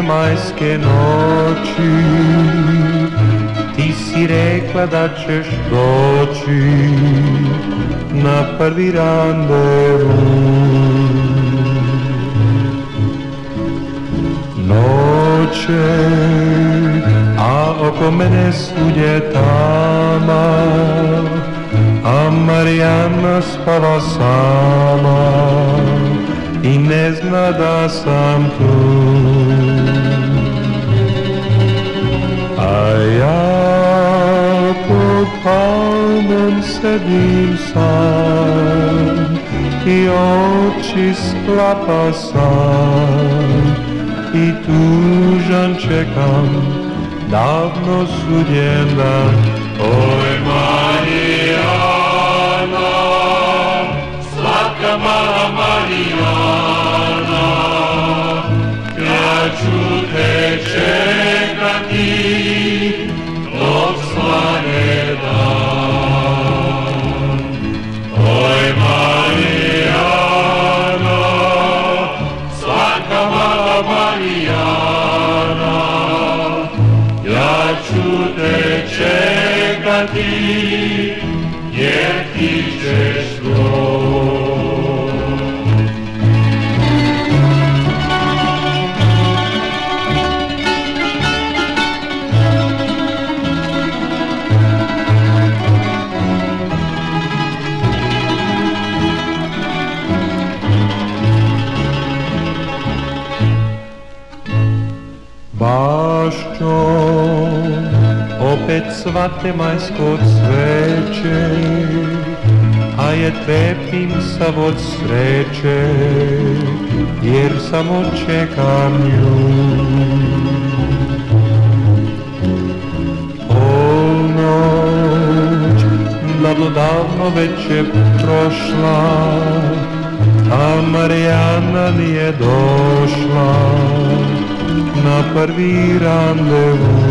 majske noći, ti si rekla da ćeš doći na prvi randevu. Noće, a oko mene svugdje tama, a Marijana spava sama i ne zna da sam tu. A ja pod palmom sedim sam i oči sklapa sam i tužan čekam davno sudjen dan. Oj Marijana, slatka mala Marijana, ja ću te čekati dok svane dan. Oj Marijana, slatka mala Marijana, ja ću te čekati jer ti ćeš doći. Bašćom opet svate majsko cveće, a je trepim sav od sreće, jer samo čekam nju. Polnoć davno već je prošla, a Marijana nije došla na prvi randevu.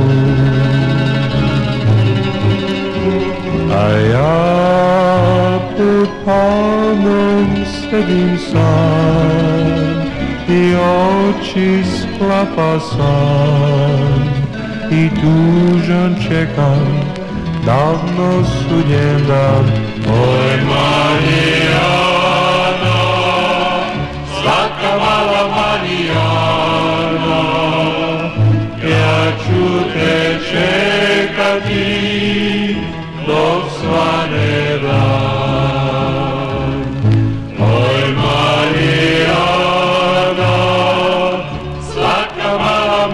A ja pod palmom sedim sam i oči sklapa sam i tužan čekam davno sudjen dan. Oj Marijana, slatka mala Marijana, ja ću te čekati dok svane dan. Oj Marijana, slatka mala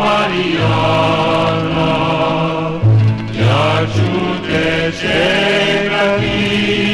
Marijana, ja ću te čekati